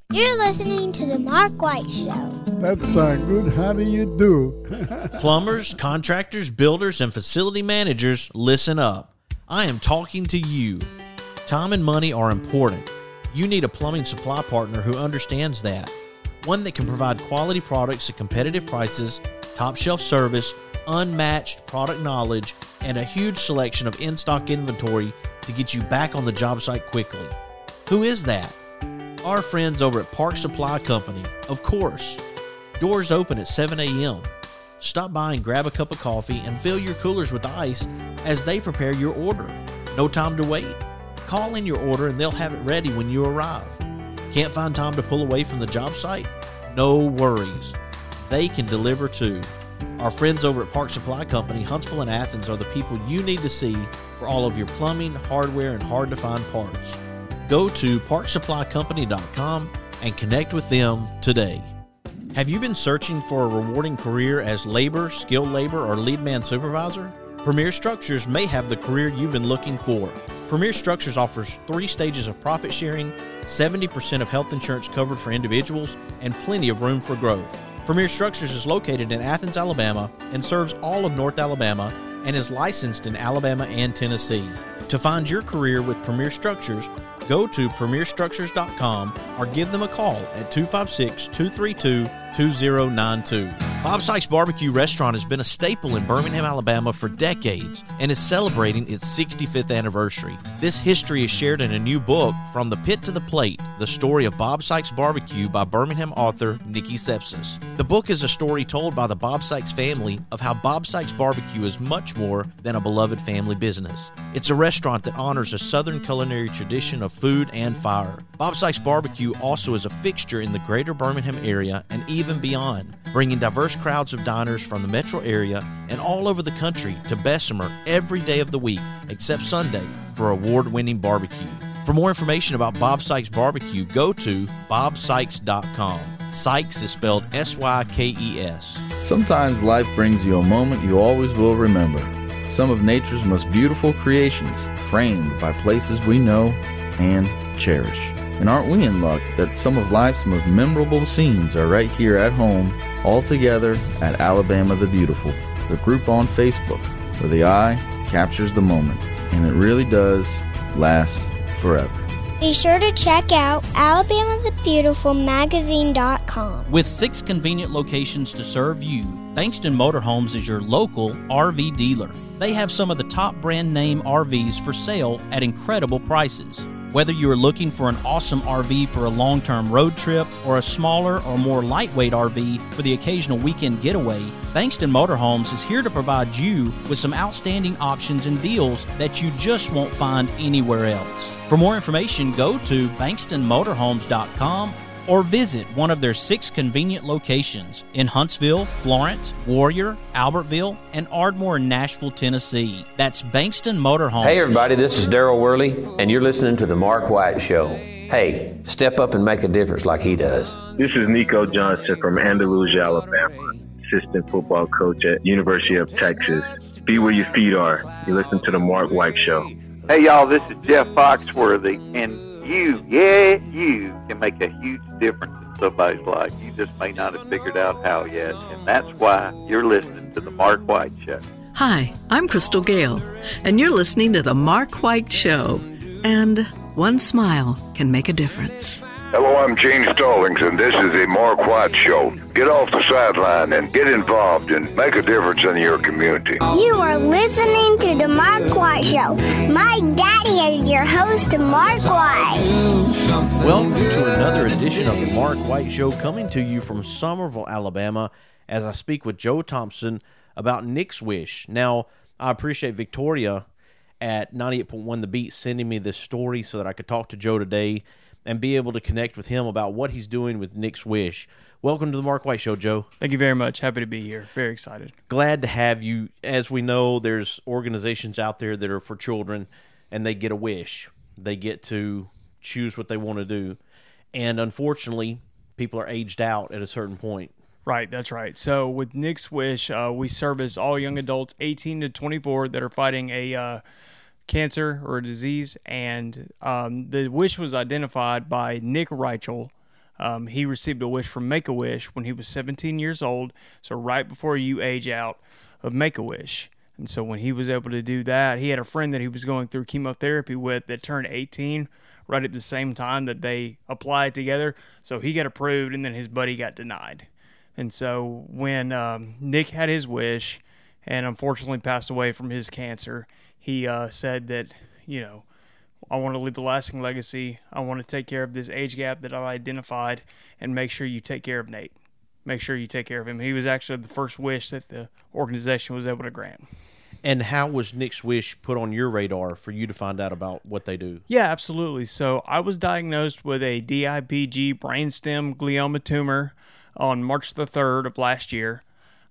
You're listening to The Mark White Show. That's good. How do you do? Plumbers, contractors, builders, and facility managers, listen up. I am talking to you. Time and money are important. You need a plumbing supply partner who understands that. One that can provide quality products at competitive prices, top shelf service, unmatched product knowledge, and a huge selection of in-stock inventory to get you back on the job site quickly. Who is that? Our friends over at Park Supply Company, of course. Doors open at 7 a.m. Stop by and grab a cup of coffee and fill your coolers with ice as they prepare your order. No time to wait. Call in your order and they'll have it ready when you arrive. Can't find time to pull away from the job site? No worries. They can deliver too. Our friends over at Park Supply Company, Huntsville and Athens are the people you need to see for all of your plumbing, hardware, and hard-to-find parts. Go to parksupplycompany.com and connect with them today. Have you been searching for a rewarding career as labor, skilled labor, or lead man supervisor? Premier Structures may have the career you've been looking for. Premier Structures offers 3 stages of profit sharing, 70% of health insurance covered for individuals, and plenty of room for growth. Premier Structures is located in Athens, Alabama, and serves all of North Alabama, and is licensed in Alabama and Tennessee. To find your career with Premier Structures, go to premierstructures.com or give them a call at 256-232-2092. Bob Sykes Barbecue Restaurant has been a staple in Birmingham, Alabama for decades and is celebrating its 65th anniversary. This history is shared in a new book, From the Pit to the Plate, The Story of Bob Sykes Barbecue by Birmingham author Nikki Sepsis. The book is a story told by the Bob Sykes family of how Bob Sykes Barbecue is much more than a beloved family business. It's a restaurant that honors a Southern culinary tradition of food and fire. Bob Sykes Barbecue also is a fixture in the greater Birmingham area and even beyond, bringing diverse crowds of diners from the metro area and all over the country to Bessemer every day of the week except Sunday for award-winning barbecue. For more information about Bob Sykes Barbecue, go to bobsykes.com. Sykes is spelled S-Y-K-E-S. Sometimes life brings you a moment you always will remember. Some of nature's most beautiful creations, framed by places we know and cherish. And aren't we in luck that some of life's most memorable scenes are right here at home, all together at Alabama the Beautiful, the group on Facebook, where the eye captures the moment, and it really does last forever. Be sure to check out alabamathebeautifulmagazine.com. With 6 convenient locations to serve you, Bankston Motorhomes is your local RV dealer. They have some of the top brand name RVs for sale at incredible prices. Whether you are looking for an awesome RV for a long-term road trip or a smaller or more lightweight RV for the occasional weekend getaway, Bankston Motorhomes is here to provide you with some outstanding options and deals that you just won't find anywhere else. For more information, go to bankstonmotorhomes.com or visit one of their 6 convenient locations in Huntsville, Florence, Warrior, Albertville, and Ardmore in Nashville, Tennessee. That's Bankston Motorhomes. Hey everybody, this is Daryl Worley, and you're listening to The Mark White Show. Hey, step up and make a difference like he does. This is Nico Johnson from Andalusia, Alabama, assistant football coach at University of Texas. Be where your feet are. You listen to The Mark White Show. Hey y'all, this is Jeff Foxworthy, and you can make a huge difference in somebody's life. You just may not have figured out how yet, and that's why you're listening to The Mark White Show. Hi, I'm Crystal Gale, and you're listening to The Mark White Show. And one smile can make a difference. Hello, I'm Gene Stallings, and this is The Mark White Show. Get off the sideline and get involved and make a difference in your community. You are listening to The Mark White Show. My daddy is your host, Mark White. Welcome to another edition of The Mark White Show, coming to you from Summerville, Alabama, as I speak with Joe Thompson about Nick's Wish. Now, I appreciate Victoria at 98.1 The Beat sending me this story so that I could talk to Joe today and be able to connect with him about what he's doing with Nick's Wish. Welcome to the Mark White Show, Joe. Thank you very much. Happy to be here. Very excited. Glad to have you. As we know, there's organizations out there that are for children, and they get a wish. They get to choose what they want to do. And unfortunately, people are aged out at a certain point. Right, that's right. So with Nick's Wish, we service all young adults 18 to 24 that are fighting a cancer or a disease, and the wish was identified by Nick Reichel, He received a wish from Make-A-Wish when he was 17 years old, so right before you age out of Make-A-Wish. And so when he was able to do that, he had a friend that he was going through chemotherapy with that turned 18 right at the same time that they applied together. So he got approved, and then his buddy got denied. And so when Nick had his wish and unfortunately passed away from his cancer, he said that, I want to leave a lasting legacy. I want to take care of this age gap that I've identified and make sure you take care of Nate. Make sure you take care of him. He was actually the first wish that the organization was able to grant. And how was Nick's wish put on your radar for you to find out about what they do? Yeah, absolutely. So I was diagnosed with a DIPG brainstem glioma tumor on March the 3rd of last year.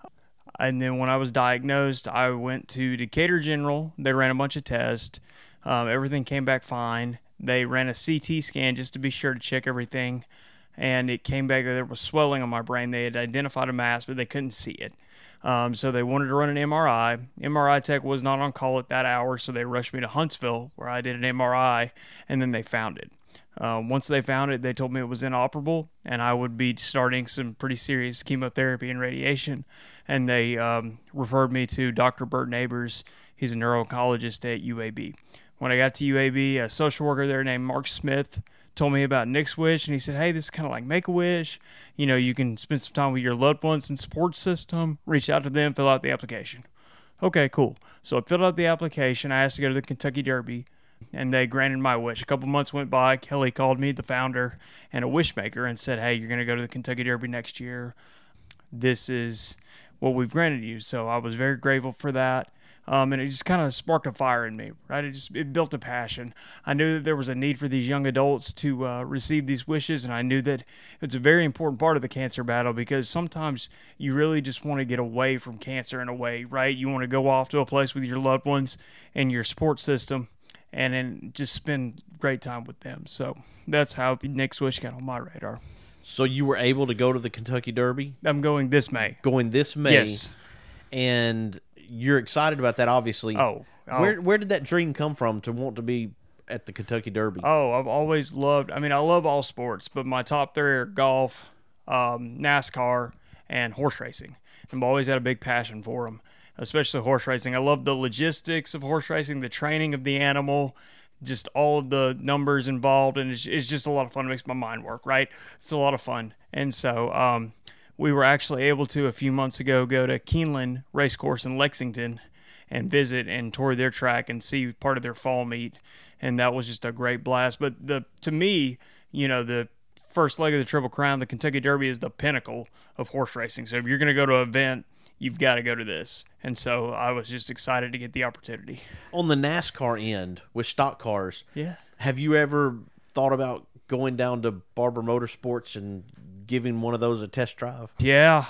And then when I was diagnosed, I went to Decatur General. They ran a bunch of tests. Everything came back fine. They ran a CT scan just to be sure to check everything. And it came back that there was swelling on my brain. They had identified a mass, but they couldn't see it. So they wanted to run an MRI. MRI tech was not on call at that hour, so they rushed me to Huntsville, where I did an MRI, and then they found it. Once they found it, they told me it was inoperable, and I would be starting some pretty serious chemotherapy and radiation. And they referred me to Dr. Bert Neighbors. He's a neuro-oncologist at UAB. When I got to UAB, a social worker there named Mark Smith told me about Nick's wish, and he said, hey, this is kind of like Make-A-Wish. You can spend some time with your loved ones and support system, reach out to them, fill out the application. Okay, cool. So I filled out the application. I asked to go to the Kentucky Derby, and they granted my wish. A couple months went by. Kelly called me, the founder and a wish maker, and said, hey, you're going to go to the Kentucky Derby next year. This is what we've granted you. So I was very grateful for that. And it just kind of sparked a fire in me, right? It built a passion. I knew that there was a need for these young adults to receive these wishes, and I knew that it's a very important part of the cancer battle, because sometimes you really just want to get away from cancer in a way, right? You want to go off to a place with your loved ones and your support system, and then just spend great time with them. So that's how Nick's wish got on my radar. So you were able to go to the Kentucky Derby? I'm going this May. Going this May? Yes. And you're excited about that, obviously. Oh. Where did that dream come from to want to be at the Kentucky Derby? Oh, I've always loved, I love all sports, but my top three are golf, NASCAR, and horse racing. I've always had a big passion for them, especially horse racing. I love the logistics of horse racing, the training of the animal, just all of the numbers involved, and it's just a lot of fun. It makes my mind work, right? It's a lot of fun. And so we were actually able to, a few months ago, go to Keeneland Racecourse in Lexington and visit and tour their track and see part of their fall meet, and that was just a great blast. But to me, the first leg of the Triple Crown, the Kentucky Derby, is the pinnacle of horse racing. So if you're going to go to an event, you've got to go to this. And so I was just excited to get the opportunity. On the NASCAR end, with stock cars, yeah, have you ever thought about going down to Barber Motorsports and giving one of those a test drive? Yeah,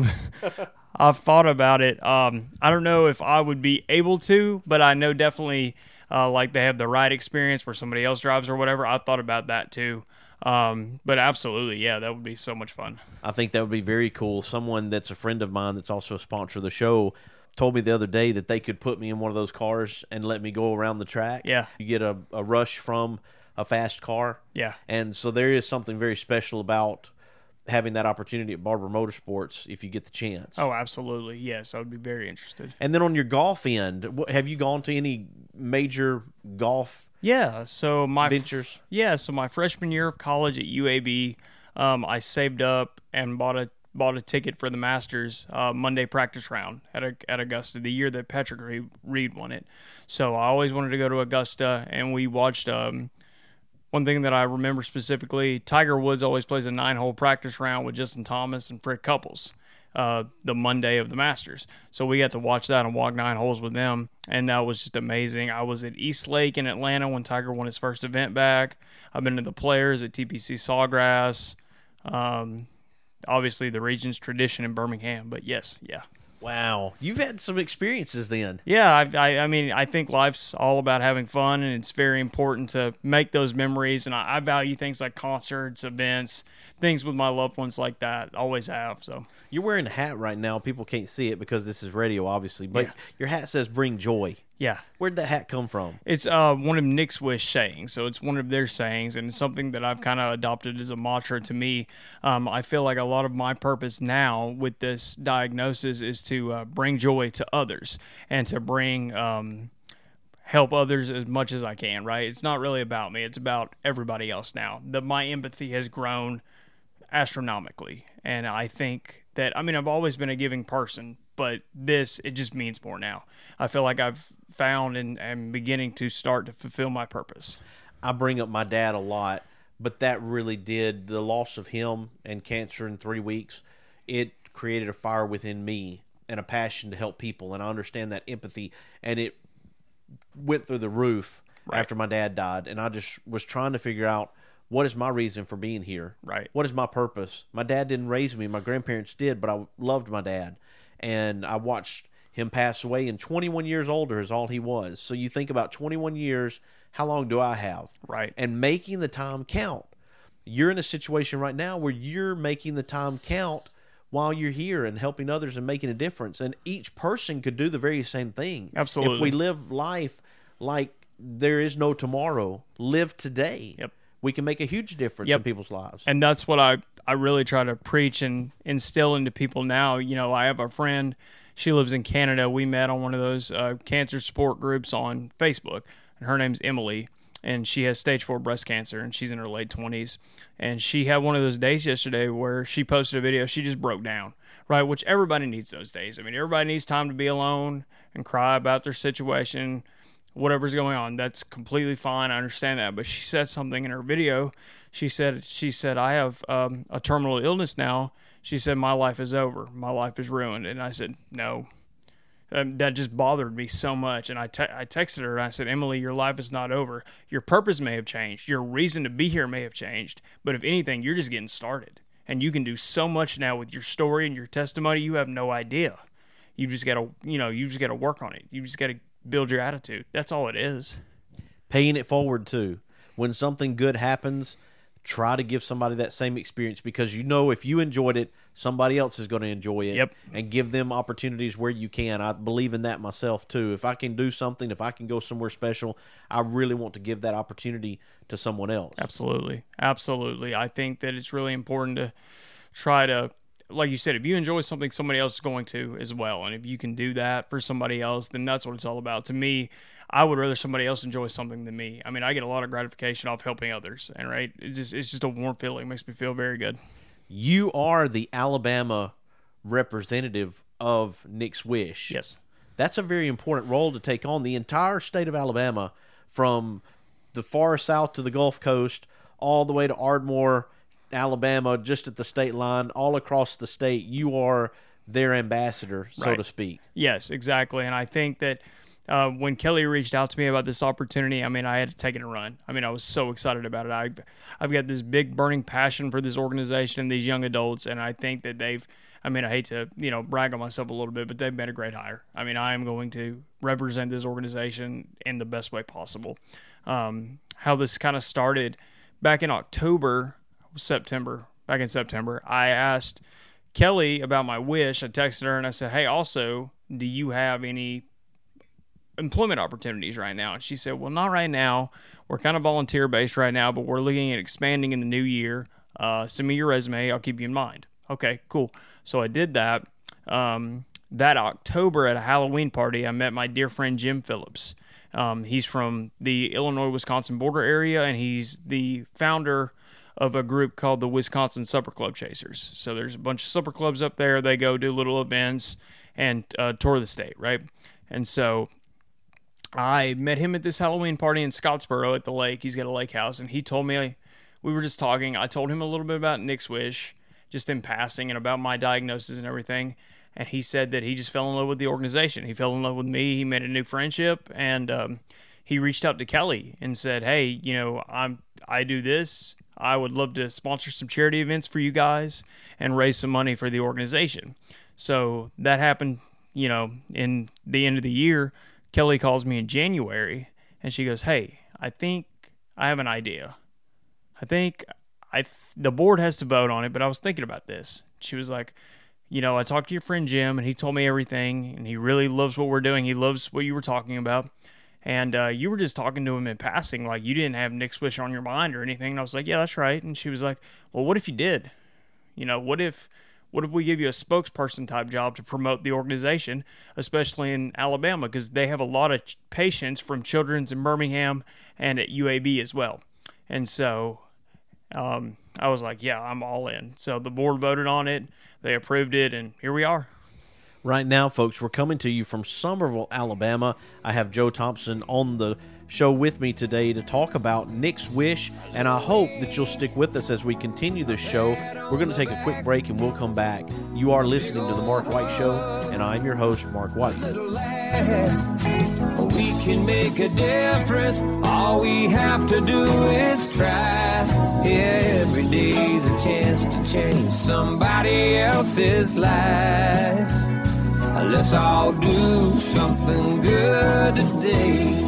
I've thought about it. I don't know if I would be able to, but I know definitely like they have the ride experience where somebody else drives or whatever. I've thought about that too. But absolutely, yeah, that would be so much fun. I think that would be very cool. Someone that's a friend of mine that's also a sponsor of the show told me the other day that they could put me in one of those cars and let me go around the track. Yeah. You get a rush from a fast car. Yeah. And so there is something very special about having that opportunity at Barber Motorsports if you get the chance. Oh, absolutely. Yes, I would be very interested. And then on your golf end, have you gone to any major golf so ventures? So my freshman year of college at UAB, I saved up and bought a ticket for the Masters Monday practice round at Augusta, the year that Patrick Reed won it. So I always wanted to go to Augusta, and we watched one thing that I remember specifically, Tiger Woods always plays a 9-hole practice round with Justin Thomas and Fred Couples the Monday of the Masters. So we got to watch that and walk 9 holes with them, and that was just amazing. I was at East Lake in Atlanta when Tiger won his first event back. I've been to the Players at TPC Sawgrass. Obviously, the Regions Tradition in Birmingham, but yes, yeah. Wow. You've had some experiences then. Yeah, I think life's all about having fun, and it's very important to make those memories, and I value things like concerts, events, things with my loved ones like that. Always have. So you're wearing a hat right now. People can't see it because this is radio, obviously, but your hat says "Bring Joy." Yeah. Where'd that hat come from? It's one of Nick's Wish sayings. So it's one of their sayings, and it's something that I've kind of adopted as a mantra to me. I feel like a lot of my purpose now with this diagnosis is to bring joy to others and to bring help others as much as I can, right? It's not really about me. It's about everybody else now. My empathy has grown astronomically, and I think that, I mean, I've always been a giving person, but it just means more now. I feel like I've found and am beginning to start to fulfill my purpose. I bring up my dad a lot, but that really did, the loss of him and cancer in 3 weeks, it created a fire within me and a passion to help people. And I understand that empathy, and it went through the roof after my dad died. And I just was trying to figure out, what is my reason for being here? Right. What is my purpose? My dad didn't raise me. My grandparents did, but I loved my dad. And I watched him pass away, and 21 years older is all he was. So you think about 21 years, how long do I have? Right. And making the time count. You're in a situation right now where you're making the time count while you're here and helping others and making a difference. And each person could do the very same thing. Absolutely. If we live life like there is no tomorrow, live today. Yep. We can make a huge difference in people's lives. And that's what I really try to preach and instill into people now. You know, I have a friend, she lives in Canada. We met on one of those cancer support groups on Facebook, and her name's Emily, and she has stage 4 breast cancer, and she's in her late 20s. And she had one of those days yesterday where she posted a video. She just broke down, right? Which everybody needs those days. I mean, everybody needs time to be alone and cry about their situation, whatever's going on. That's completely fine. I understand that. But she said something in her video. She said, I have a terminal illness now. She said, my life is over. My life is ruined. And I said, no. That just bothered me so much. And I texted her and I said, Emily, your life is not over. Your purpose may have changed. Your reason to be here may have changed. But if anything, you're just getting started. And you can do so much now with your story and your testimony. You have no idea. You just got to work on it. You just got to build your attitude. That's all it is. Paying it forward too. When something good happens, try to give somebody that same experience, because you know if you enjoyed it, somebody else is going to enjoy it. Yep. And give them opportunities where you can. I believe in that myself too. If I can do something, if I can go somewhere special, I really want to give that opportunity to someone else. Absolutely. Absolutely. I think that it's really important to try to, like you said, if you enjoy something, somebody else is going to as well. And if you can do that for somebody else, then that's what it's all about. To me, I would rather somebody else enjoy something than me. I mean, I get a lot of gratification off helping others. And right, it's just a warm feeling. It makes me feel very good. You are the Alabama representative of Nick's Wish. Yes. That's a very important role to take on. The entire state of Alabama, from the far south to the Gulf Coast, all the way to Ardmore, Alabama, just at the state line, all across the state, you are their ambassador, so to speak. Yes, exactly. And I think that when Kelly reached out to me about this opportunity, I mean, I had to take it and run. I mean, I was so excited about it. I've got this big burning passion for this organization and these young adults, and I think that I hate to, brag on myself a little bit, but they've been a great hire. I mean, I am going to represent this organization in the best way possible. How this kind of started back in September, I asked Kelly about my wish. I texted her and I said, hey, also, do you have any employment opportunities right now? And she said, well, not right now. We're kind of volunteer based right now, but we're looking at expanding in the new year. Send me your resume. I'll keep you in mind. Okay, cool. So I did that. That October at a Halloween party, I met my dear friend Jim Phillips. He's from the Illinois-Wisconsin border area, and he's the founder of a group called the Wisconsin Supper Club Chasers. So there's a bunch of supper clubs up there. They go do little events and tour the state, right? And so I met him at this Halloween party in Scottsboro at the lake. He's got a lake house, and he told me, we were just talking. I told him a little bit about Nick's Wish, just in passing, and about my diagnosis and everything. And he said that he just fell in love with the organization. He fell in love with me. He made a new friendship, and he reached out to Kelly and said, hey, I do this. I would love to sponsor some charity events for you guys and raise some money for the organization. So that happened, in the end of the year. Kelly calls me in January, and she goes, hey, I think I have an idea. I think the board has to vote on it, but I was thinking about this. She was like, I talked to your friend Jim, and he told me everything, and he really loves what we're doing. He loves what you were talking about. And you were just talking to him in passing, like you didn't have Nick Swish on your mind or anything. And I was like, yeah, that's right. And she was like, well, what if you did? What if we give you a spokesperson type job to promote the organization, especially in Alabama, because they have a lot of patients from Children's in Birmingham and at UAB as well. And so I was like, yeah, I'm all in. So the board voted on it, they approved it, and here we are. Right now, folks, we're coming to you from Summerville, Alabama. I have Joe Thompson on the show with me today to talk about Nick's Wish, and I hope that you'll stick with us as we continue this show. We're going to take a quick break, and we'll come back. You are listening to The Mark White Show, and I'm your host, Mark White. We can make a difference. All we have to do is try. Yeah, every day's a chance to change somebody else's life. Let's all do something good today.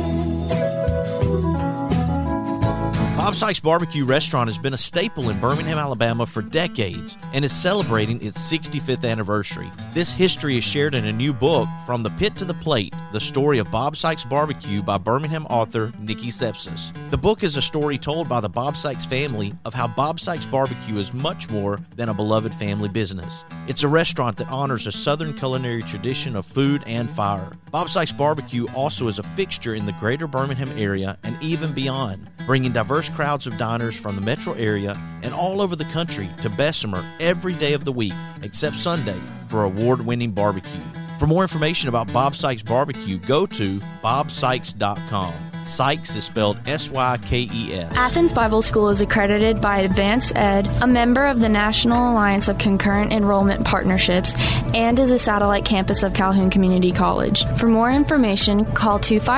Bob Sykes Barbecue Restaurant has been a staple in Birmingham, Alabama for decades and is celebrating its 65th anniversary. This history is shared in a new book, From the Pit to the Plate, The Story of Bob Sykes Barbecue by Birmingham author Nikki Sepsis. The book is a story told by the Bob Sykes family of how Bob Sykes Barbecue is much more than a beloved family business. It's a restaurant that honors a Southern culinary tradition of food and fire. Bob Sykes Barbecue also is a fixture in the greater Birmingham area and even beyond, bringing diverse crowds of diners from the metro area and all over the country to Bessemer every day of the week, except Sunday, for award-winning barbecue. For more information about Bob Sykes Barbecue, go to bobsykes.com. Sykes is spelled S-Y-K-E-S. Athens Bible School is accredited by Advance Ed, a member of the National Alliance of Concurrent Enrollment Partnerships, and is a satellite campus of Calhoun Community College. For more information, call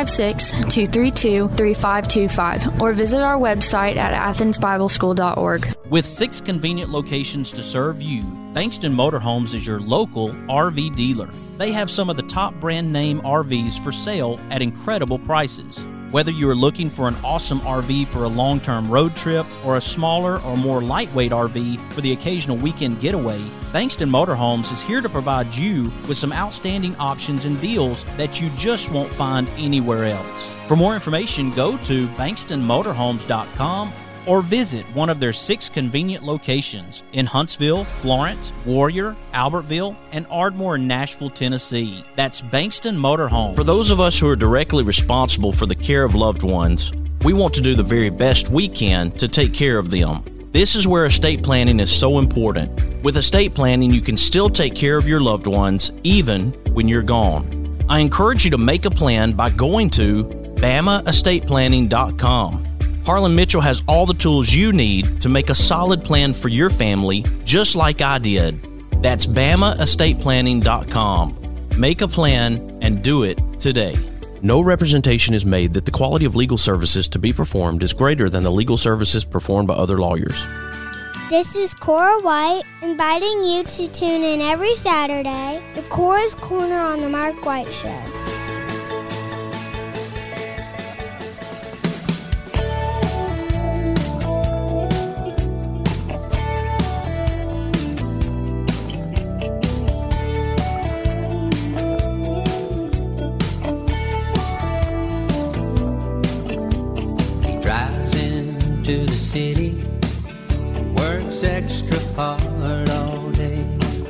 256-232-3525 or visit our website at athensbibleschool.org. With 6 convenient locations to serve you, Bankston Motorhomes is your local RV dealer. They have some of the top brand name RVs for sale at incredible prices. Whether you are looking for an awesome RV for a long-term road trip or a smaller or more lightweight RV for the occasional weekend getaway, Bankston Motorhomes is here to provide you with some outstanding options and deals that you just won't find anywhere else. For more information, go to bankstonmotorhomes.com or visit one of their 6 convenient locations in Huntsville, Florence, Warrior, Albertville, and Ardmore in Nashville, Tennessee. That's Bankston Motorhome. For those of us who are directly responsible for the care of loved ones, we want to do the very best we can to take care of them. This is where estate planning is so important. With estate planning, you can still take care of your loved ones even when you're gone. I encourage you to make a plan by going to BamaEstatePlanning.com. Harlan Mitchell has all the tools you need to make a solid plan for your family, just like I did. That's BamaEstatePlanning.com. Make a plan and do it today. No representation is made that the quality of legal services to be performed is greater than the legal services performed by other lawyers. This is Cora White, inviting you to tune in every Saturday to Cora's Corner on The Mark White Show. To the city, works extra hard all day,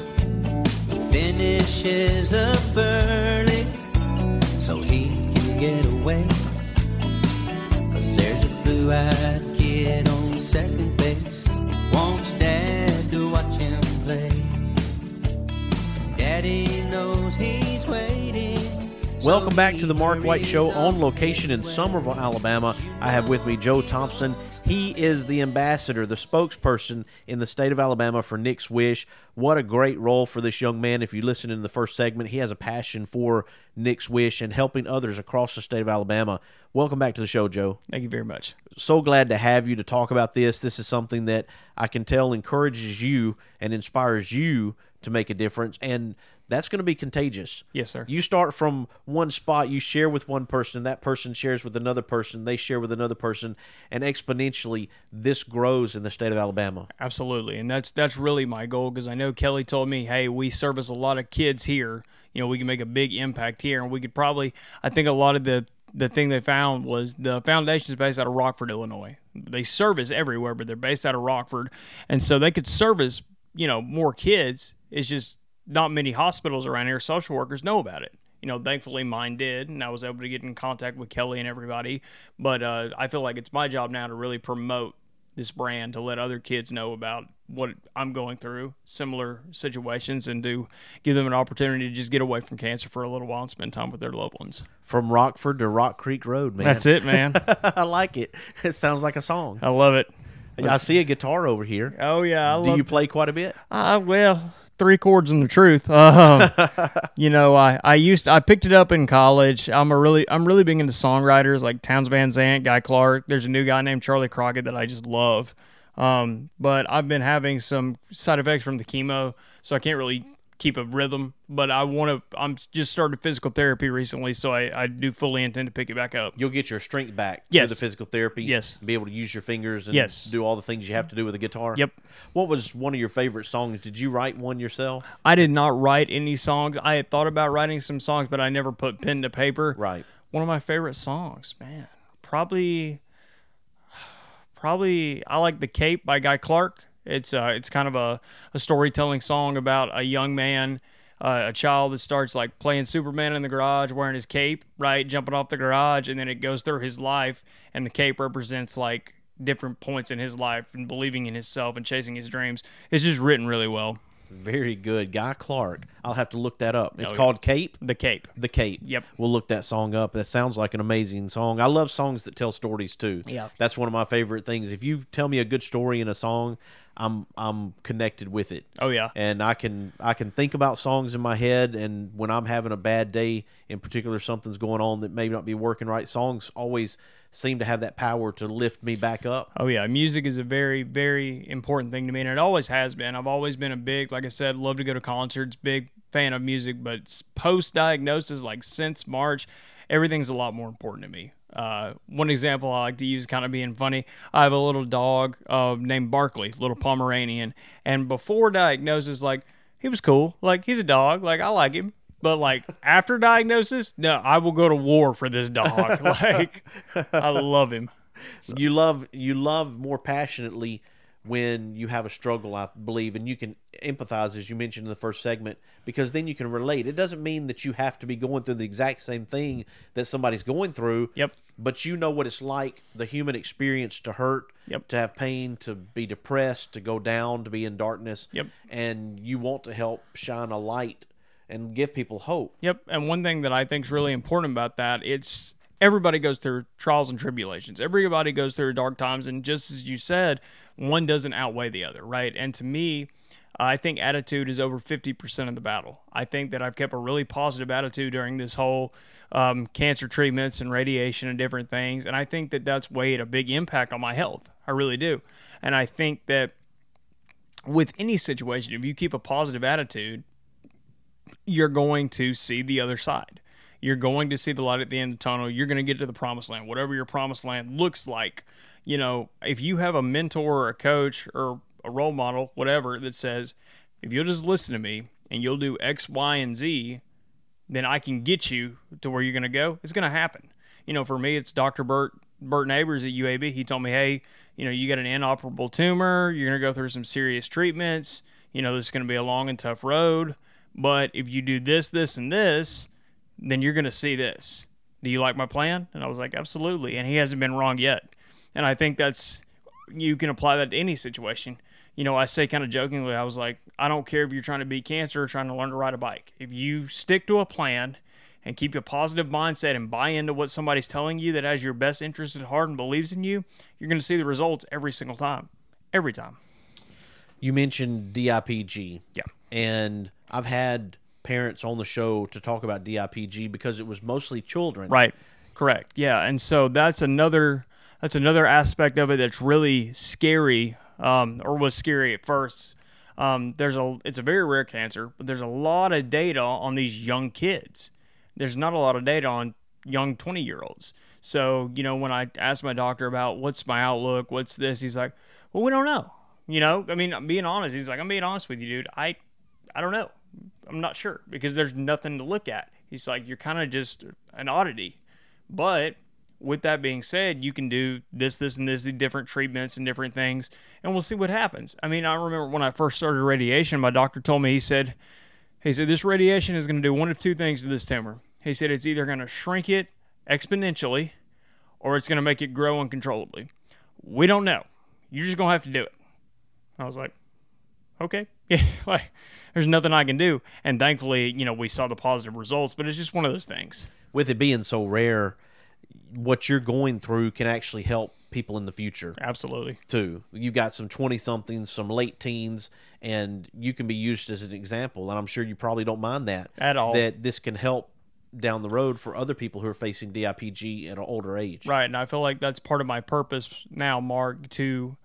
finishes up early so he can get away, 'cause there's a blue-eyed kid on second base, wants dad to watch him play, daddy knows he's waiting. Welcome back to the Mark White Show, on location in Summerville, Alabama. I have with me Joe Thompson. He is the ambassador, the spokesperson in the state of Alabama for Nick's Wish. What a great role for this young man. If you listen in the first segment, he has a passion for Nick's Wish and helping others across the state of Alabama. Welcome back to the show, Joe. Thank you very much. So glad to have you to talk about this. This is something that I can tell encourages you and inspires you to make a difference, and that's going to be contagious. Yes, sir. You start from one spot, you share with one person, that person shares with another person, they share with another person, and exponentially this grows in the state of Alabama. Absolutely, and that's really my goal, because I know know Kelly told me, hey, we service a lot of kids here. We can make a big impact here. And we could probably, I think a lot of the thing they found was the foundation is based out of Rockford, Illinois. They service everywhere, but they're based out of Rockford. And so they could service, more kids. It's just not many hospitals around here, social workers know about it. Thankfully mine did, and I was able to get in contact with Kelly and everybody. But I feel like it's my job now to really promote this brand, to let other kids know about what I'm going through, similar situations, and to give them an opportunity to just get away from cancer for a little while and spend time with their loved ones. From Rockford to Rock Creek Road, man. That's it, man. I like it. It sounds like a song. I love it. I see a guitar over here. Oh, yeah. Do you play quite a bit? Well, 3 chords and the truth. I picked it up in college. I'm really big into songwriters like Townes Van Zandt, Guy Clark. There's a new guy named Charlie Crockett that I just love. But I've been having some side effects from the chemo, so I can't really keep a rhythm. But I'm just started physical therapy recently, so I do fully intend to pick it back up. You'll get your strength back Yes. through the physical therapy. Yes. Be able to use your fingers and Yes. do all the things you have to do with the guitar. Yep. What was one of your favorite songs? Did you write one yourself? I did not write any songs. I had thought about writing some songs, but I never put pen to paper. Right. One of my favorite songs, man, probably I like The Cape by Guy Clark. It's kind of a storytelling song about a young man, a child that starts like playing Superman in the garage, wearing his cape, right, jumping off the garage, and then it goes through his life, and the cape represents like different points in his life and believing in himself and chasing his dreams. It's just written really well. Very good. Guy Clark. I'll have to look that up. It's Oh, called Cape? The Cape. The Cape. Yep. We'll look that song up. That sounds like an amazing song. I love songs that tell stories too. Yeah. That's one of my favorite things. If you tell me a good story in a song, I'm connected with it. Oh yeah. And I can think about songs in my head, and when I'm having a bad day, in particular something's going on that may not be working right, songs always seem to have that power to lift me back up. Oh yeah, music is a very, very important thing to me, and it always has been. I've always been a big, like I said, love to go to concerts, big fan of music, but post-diagnosis, like since March, everything's a lot more important to me. One example I like to use, kind of being funny, I have a little dog named Barkley, little Pomeranian, and before diagnosis, like, he was cool. Like, he's a dog. Like, I like him. But, like, after diagnosis, no, I will go to war for this dog. Like, I love him. So. You love more passionately when you have a struggle, I believe, and you can empathize, as you mentioned in the first segment, because then you can relate. It doesn't mean that you have to be going through the exact same thing that somebody's going through. Yep. But you know what it's like, the human experience, to hurt, yep, to have pain, to be depressed, to go down, to be in darkness. Yep. And you want to help shine a light and give people hope. Yep. And one thing that I think is really important about that, it's everybody goes through trials and tribulations. Everybody goes through dark times. And just as you said, one doesn't outweigh the other, right? And to me, I think attitude is over 50% of the battle. I think that I've kept a really positive attitude during this whole cancer treatments and radiation and different things. And I think that that's made a big impact on my health. I really do. And I think that with any situation, if you keep a positive attitude, you're going to see the other side. You're going to see the light at the end of the tunnel. You're going to get to the promised land, whatever your promised land looks like. You know, if you have a mentor or a coach or a role model, whatever, that says, if you'll just listen to me and you'll do X, Y, and Z, then I can get you to where you're going to go, it's going to happen. You know, for me, it's Dr. Bert Neighbors at UAB. He told me, hey, you know, you got an inoperable tumor. You're going to go through some serious treatments. You know, this is going to be a long and tough road. But if you do this, this, and this, then you're going to see this. Do you like my plan? And I was like, absolutely. And he hasn't been wrong yet. And I think you can apply that to any situation. You know, I say kind of jokingly, I was like, I don't care if you're trying to beat cancer or trying to learn to ride a bike. If you stick to a plan and keep a positive mindset and buy into what somebody's telling you that has your best interest at heart and believes in you, you're going to see the results every single time. Every time. You mentioned DIPG. Yeah. And I've had parents on the show to talk about DIPG because it was mostly children. Right. Correct. Yeah. And so that's another aspect of it that's really scary, or was scary at first. It's a very rare cancer, but there's a lot of data on these young kids. There's not a lot of data on young 20-year-olds. So, you know, when I asked my doctor about what's my outlook, what's this, he's like, well, we don't know. You know, I mean, I'm being honest. He's like, I'm being honest with you, dude. I don't know. I'm not sure because there's nothing to look at. He's like, you're kind of just an oddity. But with that being said, you can do this, and this, different treatments and different things, and we'll see what happens. I mean, I remember when I first started radiation, my doctor told me, he said, this radiation is going to do one of two things to this tumor. He said, it's either going to shrink it exponentially or it's going to make it grow uncontrollably. We don't know. You're just going to have to do it. I was like, okay. Yeah, like, there's nothing I can do. And thankfully, you know, we saw the positive results, but it's just one of those things. With it being so rare, what you're going through can actually help people in the future. Absolutely. Too. You got some 20-somethings, some late teens, and you can be used as an example. And I'm sure you probably don't mind that. At all. That this can help down the road for other people who are facing DIPG at an older age. Right. And I feel like that's part of my purpose now, Mark, to...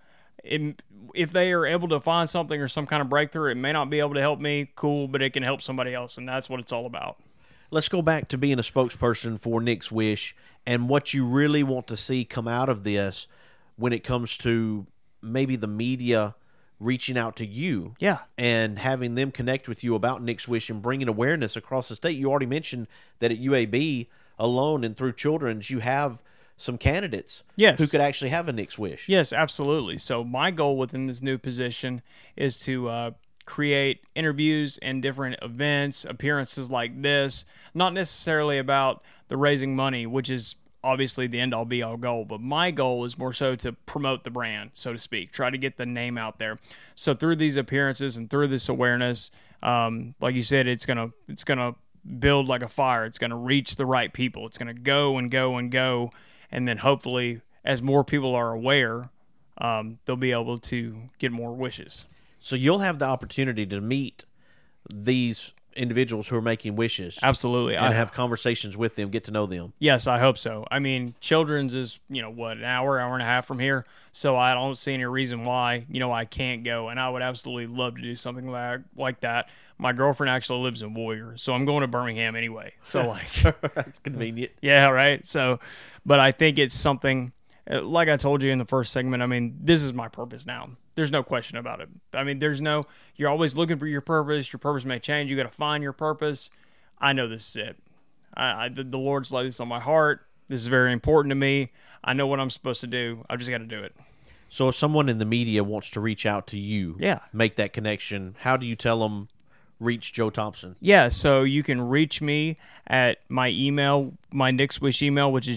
if they are able to find something or some kind of breakthrough, it may not be able to help me, cool, but it can help somebody else, and that's what it's all about. Let's go back to being a spokesperson for Nick's Wish and what you really want to see come out of this when it comes to maybe the media reaching out to you. Yeah. And having them connect with you about Nick's Wish and bringing awareness across the state. You already mentioned that at UAB alone and through Children's, you have some candidates who could actually have a Nick's Wish. Yes, absolutely. So my goal within this new position is to create interviews and different events, appearances like this, not necessarily about the raising money, which is obviously the end-all be-all goal, but my goal is more so to promote the brand, so to speak, try to get the name out there. So through these appearances and through this awareness, like you said, it's gonna build like a fire. It's gonna reach the right people. It's gonna go and go and go. And then hopefully, as more people are aware, they'll be able to get more wishes. So you'll have the opportunity to meet these individuals who are making wishes. Absolutely. And have conversations with them, get to know them. Yes, I hope so. I mean, Children's is, an hour and a half from here. So I don't see any reason why, I can't go. And I would absolutely love to do something like that. My girlfriend actually lives in Warrior, so I'm going to Birmingham anyway. So that's convenient. Yeah, right. So, but I think it's something, like I told you in the first segment, I mean, this is my purpose now. There's no question about it. I mean, you're always looking for your purpose. Your purpose may change. You got to find your purpose. I know this is it. The Lord's laid this on my heart. This is very important to me. I know what I'm supposed to do. I've just got to do it. So if someone in the media wants to reach out to you, make that connection, how do you tell them reach Joe Thompson? Yeah, so you can reach me at my email, my Nick's Wish email, which is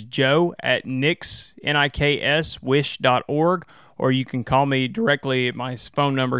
joe@nikswish.org, or you can call me directly at my phone number,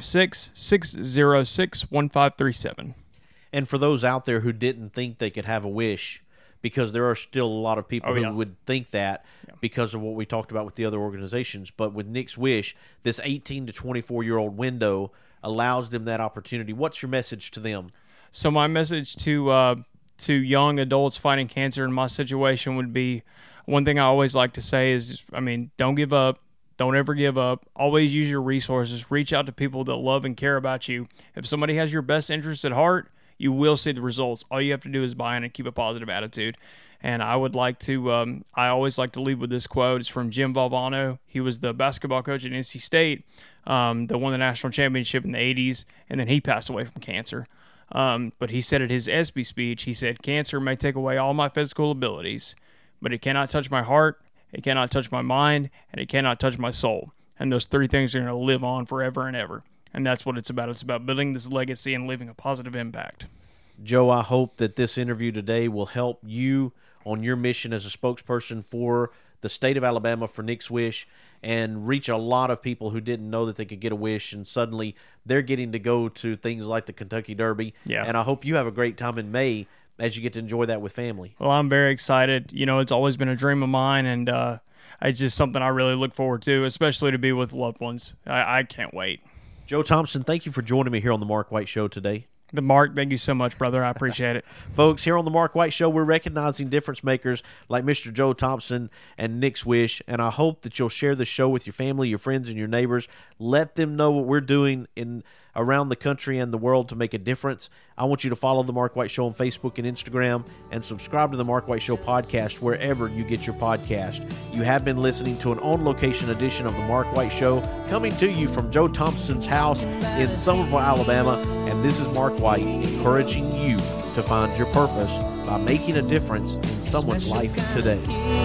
256-606-1537. And for those out there who didn't think they could have a wish, because there are still a lot of people who would think that because of what we talked about with the other organizations, but with Nick's Wish, this 18 to 24-year-old window allows them that opportunity. What's your message to them? So my message to young adults fighting cancer in my situation would be, one thing I always like to say is, don't give up. Don't ever give up. Always use your resources. Reach out to people that love and care about you. If somebody has your best interest at heart, you will see the results. All you have to do is buy in and keep a positive attitude. And I would like to, I always like to lead with this quote. It's from Jim Valvano. He was the basketball coach at NC State that won the national championship in the 80s, and then he passed away from cancer. But he said at his ESPY speech, he said, "Cancer may take away all my physical abilities, but it cannot touch my heart, it cannot touch my mind, and it cannot touch my soul. And those three things are going to live on forever and ever." And that's what it's about. It's about building this legacy and leaving a positive impact. Joe, I hope that this interview today will help you on your mission as a spokesperson for the state of Alabama for Nick's Wish and reach a lot of people who didn't know that they could get a wish, and suddenly they're getting to go to things like the Kentucky Derby. Yeah. And I hope you have a great time in May as you get to enjoy that with family. Well, I'm very excited. It's always been a dream of mine, and it's just something I really look forward to, especially to be with loved ones. I can't wait. Joe Thompson, thank you for joining me here on the Mark White Show today. Mark, thank you so much, brother. I appreciate it. Folks, here on the Mark White Show, we're recognizing difference makers like Mr. Joe Thompson and Nick Swish, and I hope that you'll share the show with your family, your friends, and your neighbors. Let them know what we're doing around the country and the world to make a difference. I want you to follow the Mark White Show on Facebook and Instagram, and subscribe to the Mark White Show podcast wherever you get your podcast. You have been listening to an on-location edition of the Mark White Show, coming to you from Joe Thompson's house in Somerville, Alabama, and this is Mark White, encouraging you to find your purpose by making a difference in someone's life today.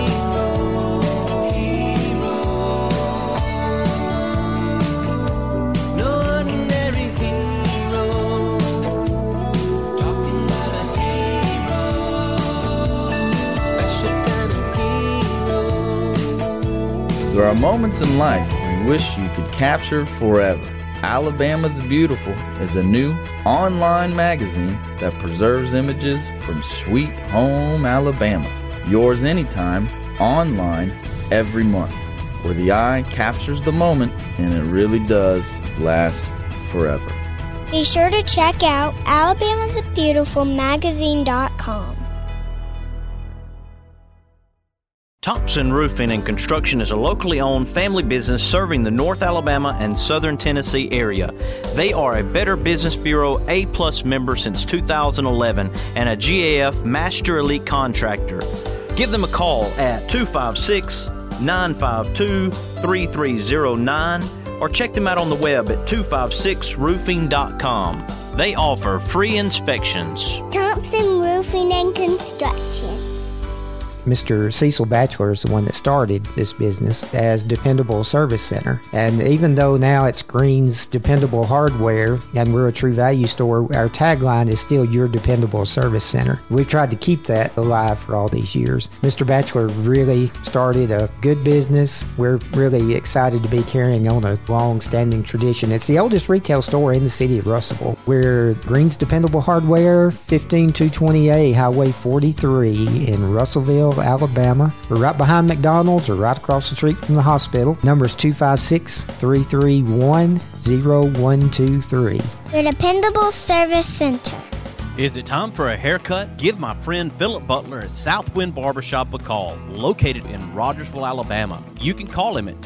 There are moments in life we wish you could capture forever. Alabama the Beautiful is a new online magazine that preserves images from sweet home Alabama. Yours anytime, online, every month, where the eye captures the moment and it really does last forever. Be sure to check out alabamathebeautifulmagazine.com. Thompson Roofing and Construction is a locally owned family business serving the North Alabama and Southern Tennessee area. They are a Better Business Bureau A+ member since 2011 and a GAF Master Elite Contractor. Give them a call at 256-952-3309 or check them out on the web at 256roofing.com. They offer free inspections. Thompson Roofing and Construction. Mr. Cecil Batchelor is the one that started this business as Dependable Service Center. And even though now it's Green's Dependable Hardware and we're a True Value store, our tagline is still Your Dependable Service Center. We've tried to keep that alive for all these years. Mr. Batchelor really started a good business. We're really excited to be carrying on a long-standing tradition. It's the oldest retail store in the city of Russellville. We're Green's Dependable Hardware, 15220A Highway 43 in Russellville, Alabama. We're right behind McDonald's or right across the street from the hospital. Number is 256-331-0123. Your Dependable Service Center. Is it time for a haircut? Give my friend Philip Butler at Southwind Barbershop a call, located in Rogersville, Alabama. You can call him at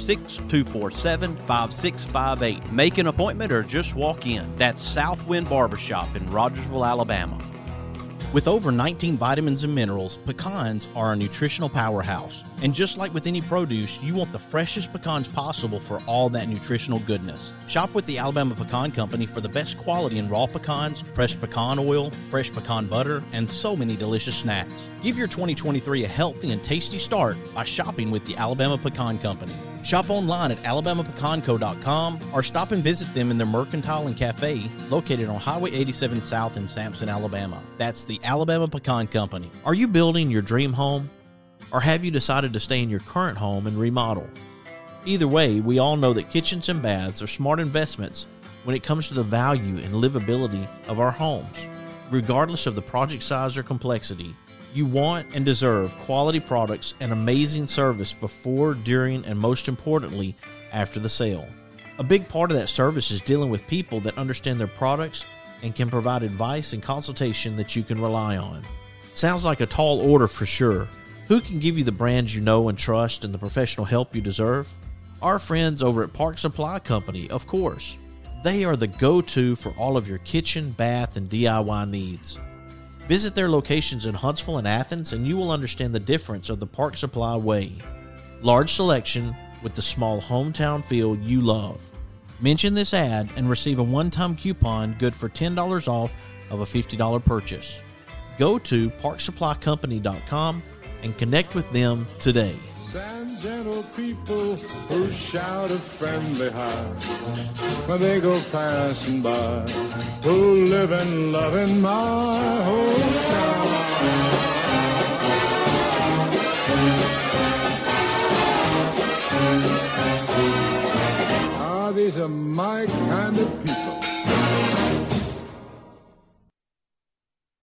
256-247-5658. Make an appointment or just walk in. That's Southwind Barbershop in Rogersville, Alabama. With over 19 vitamins and minerals, pecans are a nutritional powerhouse. And just like with any produce, you want the freshest pecans possible for all that nutritional goodness. Shop with the Alabama Pecan Company for the best quality in raw pecans, pressed pecan oil, fresh pecan butter, and so many delicious snacks. Give your 2023 a healthy and tasty start by shopping with the Alabama Pecan Company. Shop online at alabamapecanco.com or stop and visit them in their Mercantile and Cafe located on Highway 87 South in Sampson, Alabama. That's the Alabama Pecan Company. Are you building your dream home? Or have you decided to stay in your current home and remodel? Either way, we all know that kitchens and baths are smart investments when it comes to the value and livability of our homes. Regardless of the project size or complexity, you want and deserve quality products and amazing service before, during, and most importantly, after the sale. A big part of that service is dealing with people that understand their products and can provide advice and consultation that you can rely on. Sounds like a tall order for sure. Who can give you the brands you know and trust and the professional help you deserve? Our friends over at Park Supply Company, of course. They are the go-to for all of your kitchen, bath, and DIY needs. Visit their locations in Huntsville and Athens, and you will understand the difference of the Park Supply way. Large selection with the small hometown feel you love. Mention this ad and receive a one-time coupon good for $10 off of a $50 purchase. Go to parksupplycompany.com and connect with them today. Sad, gentle people who shout a friendly hi when they go passing by, who live and love in my hometown. These are my kind of people.